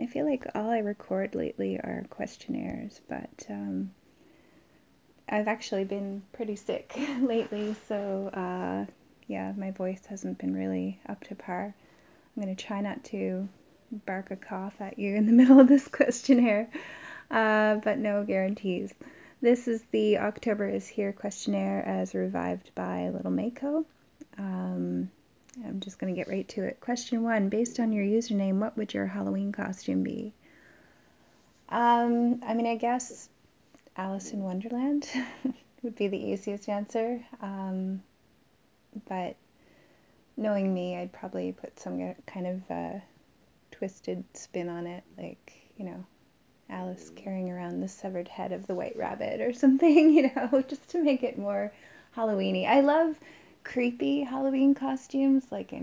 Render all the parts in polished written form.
I feel like all I record lately are questionnaires, but I've actually been pretty sick lately, so yeah, my voice hasn't been really up to par. I'm going to try not to bark a cough at you in the middle of this questionnaire, but no guarantees. This is the October is Here questionnaire as revived by Little Mako. Um, I'm just going to get right to it. Question 1. Based on your username, what would your Halloween costume be? I mean, I guess Alice in Wonderland would be the easiest answer. But knowing me, I'd probably put some kind of twisted spin on it, like, Alice carrying around the severed head of the White Rabbit or something, just to make it more Halloweeny. I love creepy Halloween costumes, like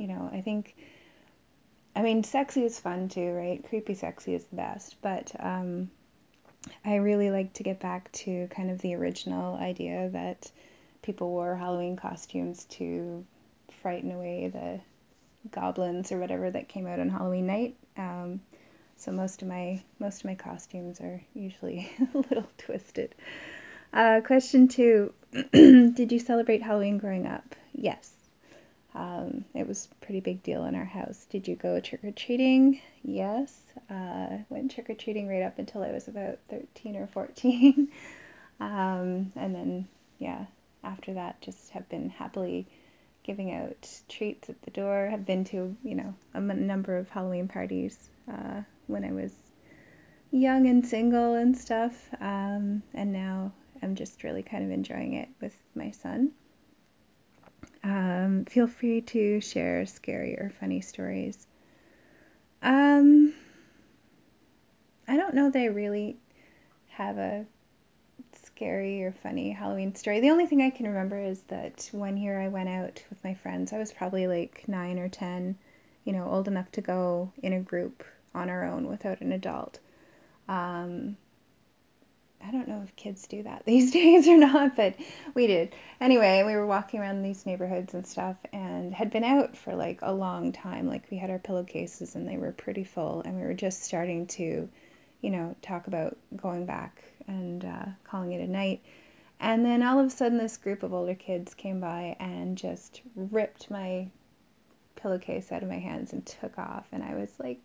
I mean, sexy is fun too, right? Creepy sexy is the best, but I really like to get back to kind of the original idea that people wore Halloween costumes to frighten away the goblins or whatever that came out on Halloween night. So most of my costumes are usually a little twisted. Question 2. Did you celebrate Halloween growing up? Yes. It was a pretty big deal in our house. Did you go trick-or-treating? Yes. Went trick-or-treating right up until I was about 13 or 14. And then, yeah, after that, just have been happily giving out treats at the door. Have been to, a number of Halloween parties when I was young and single and stuff. And now I'm just really kind of enjoying it with my son. Feel free to share scary or funny stories. Um, I don't know that I really have a scary or funny Halloween story. The only thing I can remember is that one year I went out with my friends. I was probably like 9 or 10, old enough to go in a group on our own without an adult. Um, I don't know if kids do that these days or not, but we did. Anyway, we were walking around these neighborhoods and stuff and had been out for like a long time. Like we had our pillowcases and they were pretty full, and we were just starting to, talk about going back and calling it a night. And then all of a sudden, this group of older kids came by and just ripped my pillowcase out of my hands and took off. And I was like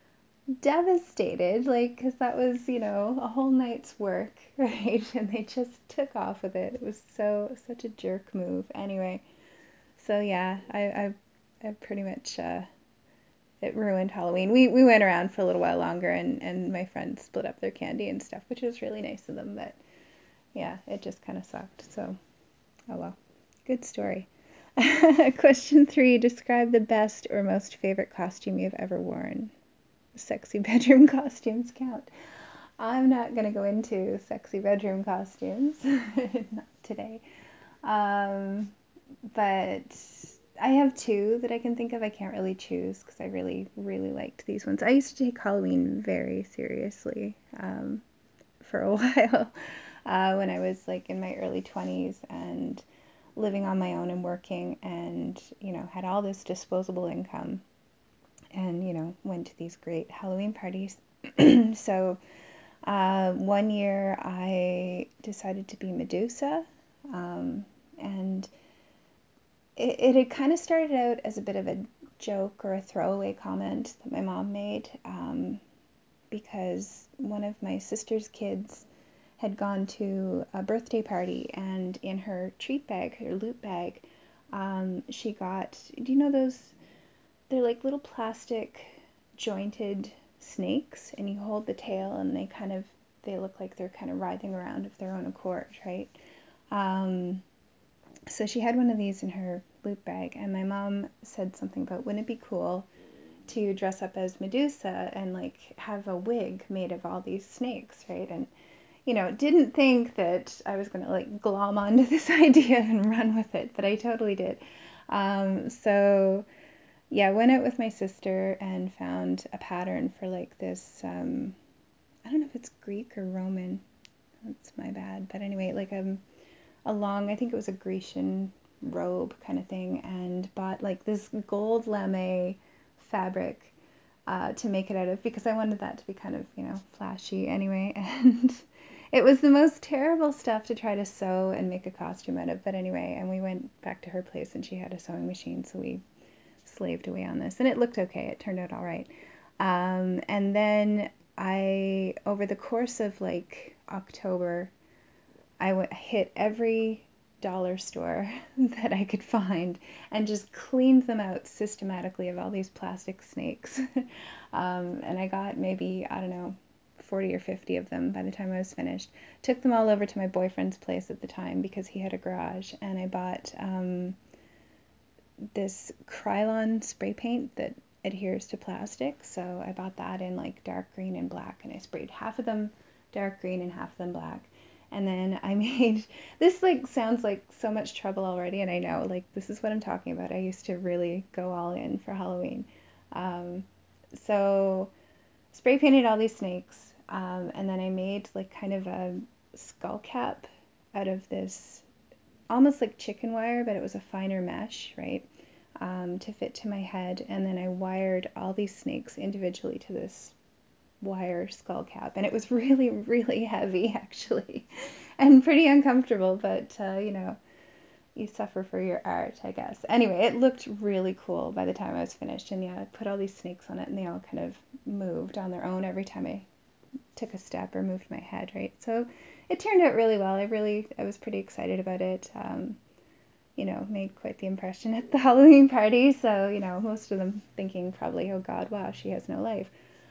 devastated, like, because that was, a whole night's work, right? And they just took off with it. It was such a jerk move. Anyway, so yeah, I pretty much, it ruined Halloween. We went around for a little while longer, and my friends split up their candy and stuff, which was really nice of them. But yeah, it just kind of sucked. So, oh well. Good story. Question 3. Describe the best or most favorite costume you've ever worn. Sexy bedroom costumes count. I'm not going to go into sexy bedroom costumes. Not today. Um, but I have two that I can think of. I can't really choose because I really, really liked these ones. I used to take Halloween very seriously for a while when I was like in my early 20s and living on my own and working, and had all this disposable income, and went to these great Halloween parties. So one year I decided to be Medusa, and it had kind of started out as a bit of a joke or a throwaway comment that my mom made, because one of my sister's kids had gone to a birthday party, and in her treat bag, her loot bag, she got, do you know those, they're like little plastic jointed snakes, and you hold the tail and they look like they're kind of writhing around of their own accord, right? Um, so she had one of these in her loot bag, and my mom said something about, wouldn't it be cool to dress up as Medusa and like have a wig made of all these snakes, right? And didn't think that I was gonna like glom onto this idea and run with it, but I totally did. So yeah, went out with my sister and found a pattern for like this. I don't know if it's Greek or Roman. That's my bad. But anyway, like a long, I think it was a Grecian robe kind of thing, and bought like this gold lame fabric, to make it out of, because I wanted that to be kind of, flashy anyway. And it was the most terrible stuff to try to sew and make a costume out of. But anyway, and we went back to her place and she had a sewing machine, so we slaved away on this, and it looked okay. It turned out all right. And then over the course of like October, hit every dollar store that I could find and just cleaned them out systematically of all these plastic snakes. And I got maybe, I don't know, 40 or 50 of them by the time I was finished. Took them all over to my boyfriend's place at the time because he had a garage, and I bought this Krylon spray paint that adheres to plastic. So I bought that in like dark green and black, and I sprayed half of them dark green and half of them black. And then I made this, like, sounds like so much trouble already, and I know, like, this is what I'm talking about. I used to really go all in for Halloween. Um, so spray painted all these snakes, and then I made like kind of a skull cap out of this, almost like chicken wire, but it was a finer mesh, right? To fit to my head. And then I wired all these snakes individually to this wire skull cap. And it was really, really heavy, actually, and pretty uncomfortable, but you suffer for your art, I guess. Anyway, it looked really cool by the time I was finished. And yeah, I put all these snakes on it, and they all kind of moved on their own every time I took a step or moved my head, right? So it turned out really well. I was pretty excited about it. Made quite the impression at the Halloween party. So, most of them thinking probably, oh God, wow, she has no life,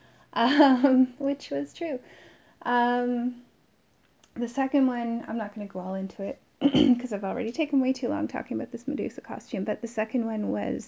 which was true. Um, the second one, I'm not going to go all into it because I've already taken way too long talking about this Medusa costume. But the second one was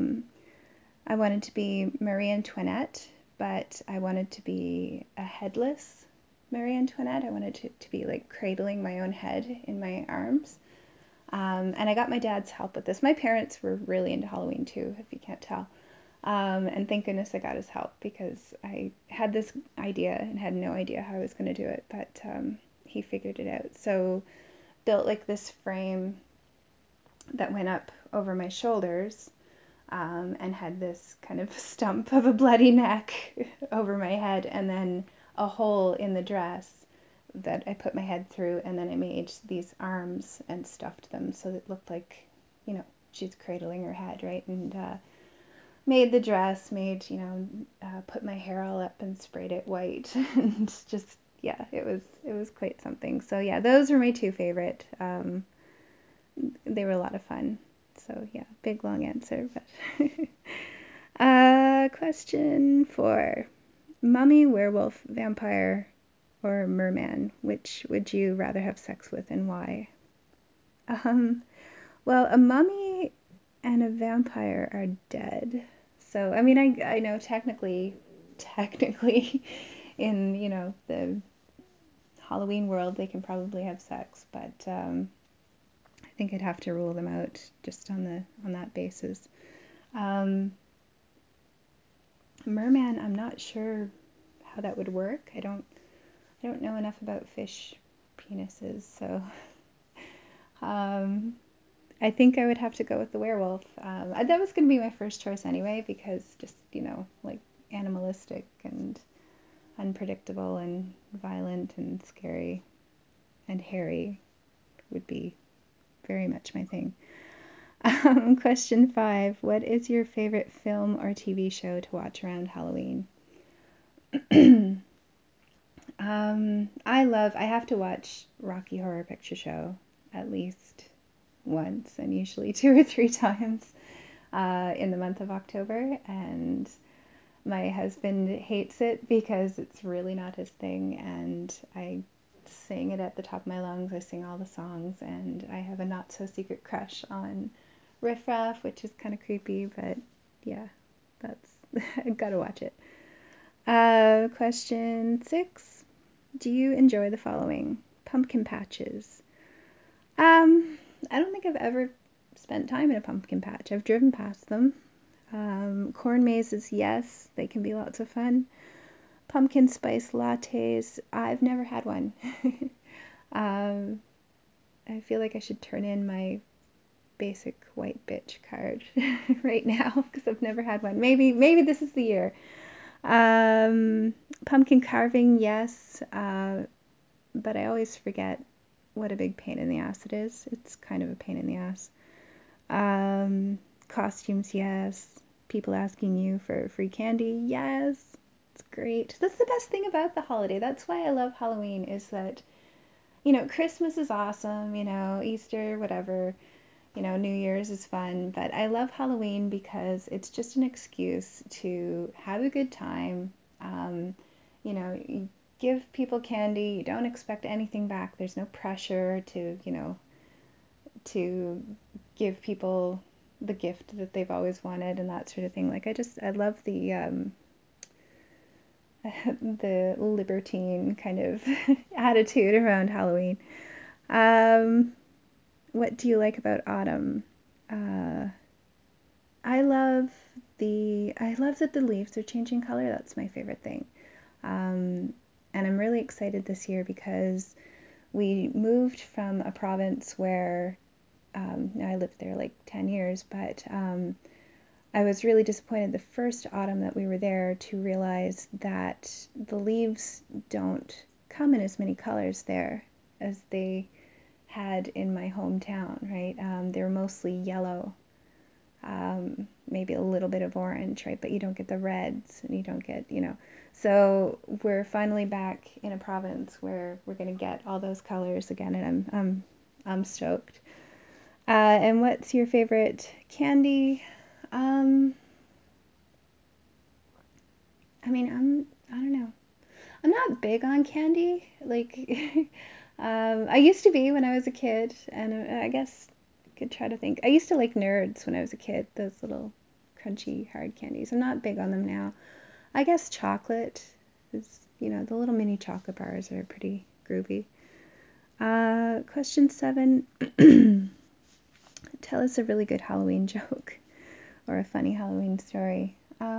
I wanted to be Marie Antoinette, but I wanted to be a headless Marie Antoinette. I wanted to be like cradling my own head in my arms. And I got my dad's help with this. My parents were really into Halloween too, if you can't tell. And thank goodness I got his help, because I had this idea and had no idea how I was going to do it, but he figured it out. So built like this frame that went up over my shoulders, and had this kind of stump of a bloody neck over my head, and then a hole in the dress that I put my head through, and then I made these arms and stuffed them so it looked like, she's cradling her head, right? And made the dress, put my hair all up and sprayed it white, and just, yeah, it was quite something. So yeah, those were my two favorite. They were a lot of fun. So yeah, big long answer, but question 4. Mummy, werewolf, vampire, or merman? Which would you rather have sex with, and why? Um, well, a mummy and a vampire are dead. So, I mean, I know technically, in, the Halloween world, they can probably have sex, but I think I'd have to rule them out just on that basis. Um, Merman, I'm not sure how that would work. I don't know enough about fish penises, so um, I think I would have to go with the werewolf. That was going to be my first choice anyway, because just, like animalistic and unpredictable and violent and scary and hairy would be very much my thing. Question 5. What is your favorite film or TV show to watch around Halloween? I have to watch Rocky Horror Picture Show at least once, and usually 2 or 3 times in the month of October. And my husband hates it because it's really not his thing, and I sing it at the top of my lungs. I sing all the songs, and I have a not so secret crush on Riff Raff, which is kind of creepy, but yeah, that's I gotta watch it. Question 6. Do you enjoy the following? Pumpkin patches. I don't think I've ever spent time in a pumpkin patch. I've driven past them. Corn mazes, yes, they can be lots of fun. Pumpkin spice lattes, I've never had one. um, I feel like I should turn in my basic white bitch card right now because I've never had one. Maybe this is the year. Um, Pumpkin carving, yes, but I always forget what a big pain in the ass it is. It's kind of a pain in the ass. Um, Costumes, yes. People asking you for free candy, yes. It's great. That's the best thing about the holiday. That's why I love Halloween, is that, Christmas is awesome, Easter, whatever, New Year's is fun, but I love Halloween because it's just an excuse to have a good time. You give people candy, you don't expect anything back. There's no pressure to give people the gift that they've always wanted and that sort of thing. Like I love the the libertine kind of attitude around Halloween. Um, what do you like about autumn? Uh, I love that the leaves are changing color. That's my favorite thing. Um, and I'm really excited this year because we moved from a province where I lived there like 10 years, but I was really disappointed the first autumn that we were there to realize that the leaves don't come in as many colors there as they had in my hometown, right? They were mostly yellow, maybe a little bit of orange, right? But you don't get the reds and you don't get. So we're finally back in a province where we're going to get all those colors again, and I'm stoked. And what's your favorite candy? Um, I mean, I don't know. I'm not big on candy. Like, I used to be when I was a kid, and I guess I could try to think. I used to like Nerds when I was a kid, those little crunchy hard candies. I'm not big on them now. I guess chocolate is, the little mini chocolate bars are pretty groovy. Question 7. Tell us a really good Halloween joke or a funny Halloween story.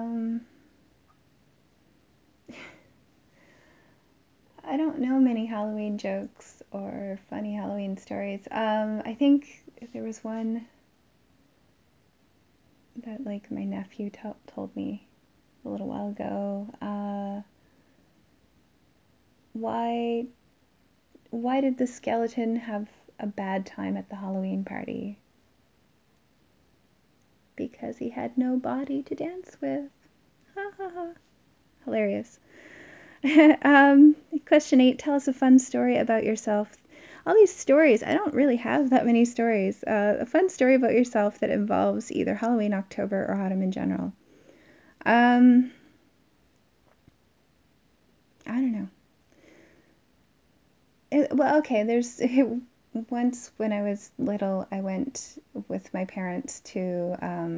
I don't know many Halloween jokes or funny Halloween stories. I think there was one that like my nephew told me a little while ago. Why why did the skeleton have a bad time at the Halloween party? Because he had no body to dance with. Ha ha ha. Hilarious. Question 8. Tell us a fun story about yourself. All these stories, I don't really have that many stories. A fun story about yourself that involves either Halloween, October, or autumn in general. Um, I don't know. Well, okay, there's once when I was little, I went with my parents to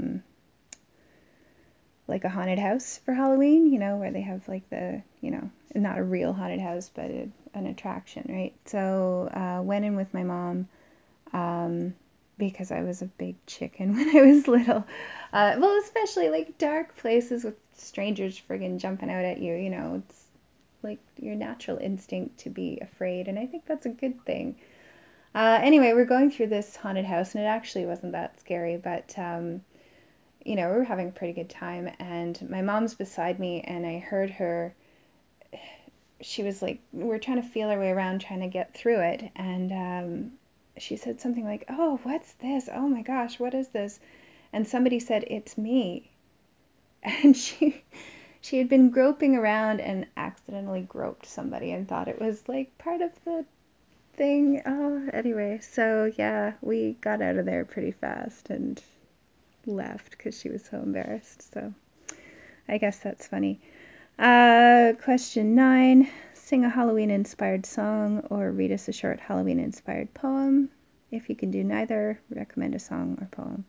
like a haunted house for Halloween, where they have like not a real haunted house, but an attraction, right? So went in with my mom um, because I was a big chicken when I was little. Well, especially like dark places with strangers friggin' jumping out at you, it's like your natural instinct to be afraid, and I think that's a good thing. Anyway, we're going through this haunted house, and it actually wasn't that scary, but we were having a pretty good time, and my mom's beside me, and I heard her. She was like, we're trying to feel our way around, trying to get through it, and she said something like, "Oh, what's this? Oh my gosh, what is this?" And somebody said, "It's me." And she had been groping around and accidentally groped somebody and thought it was like part of the thing. Oh, anyway, so yeah, we got out of there pretty fast and left because she was so embarrassed. So I guess that's funny. Question 9. Sing a Halloween inspired song or read us a short Halloween inspired poem. If you can do neither, recommend a song or poem.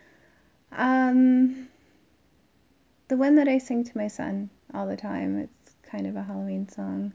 Um, the one that I sing to my son all the time, it's kind of a Halloween song.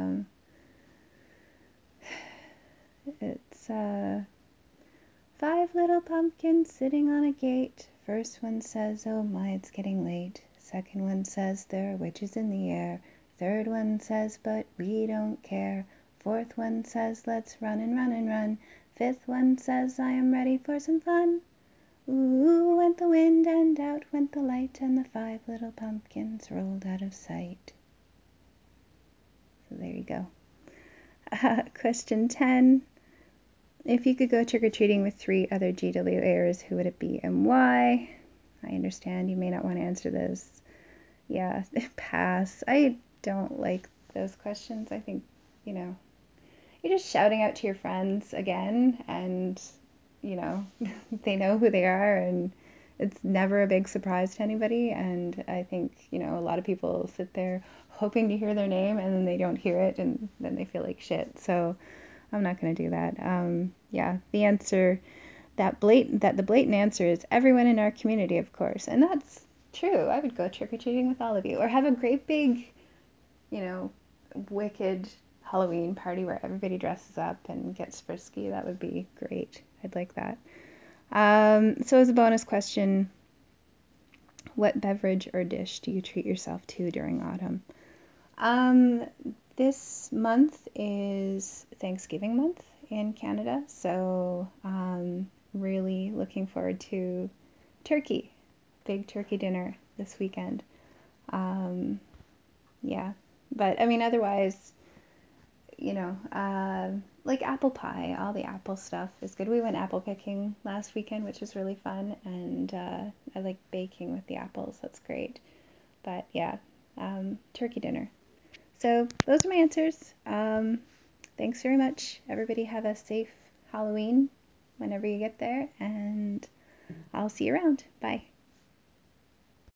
It's 5 little pumpkins sitting on a gate. First one says, "Oh my, it's getting late." Second one says, "There are witches in the air." Third one says, "But we don't care." Fourth one says, "Let's run and run and run." Fifth one says, "I am ready for some fun." Ooh, went the wind and out went the light, and the 5 little pumpkins rolled out of sight. So there you go. Question 10. If you could go trick-or-treating with 3 other GWAers, who would it be and why? I understand you may not want to answer this. Yeah, pass. I don't like those questions. I think, you're just shouting out to your friends again, and, they know who they are, and it's never a big surprise to anybody. And I think, a lot of people sit there hoping to hear their name, and then they don't hear it, and then they feel like shit. So I'm not going to do that. Yeah, the answer, the blatant answer is everyone in our community, of course. And that's true. I would go trick-or-treating with all of you, or have a great big, you know, wicked Halloween party where everybody dresses up and gets frisky. That would be great. I'd like that. So as a bonus question, what beverage or dish do you treat yourself to during autumn? Um, this month is Thanksgiving month in Canada, so really looking forward to turkey, big turkey dinner this weekend. Um, yeah, but I mean, otherwise, like apple pie, all the apple stuff is good. We went apple picking last weekend, which was really fun, and I like baking with the apples. That's great. But yeah, turkey dinner. So those are my answers. Thanks very much. Everybody have a safe Halloween whenever you get there, and I'll see you around. Bye.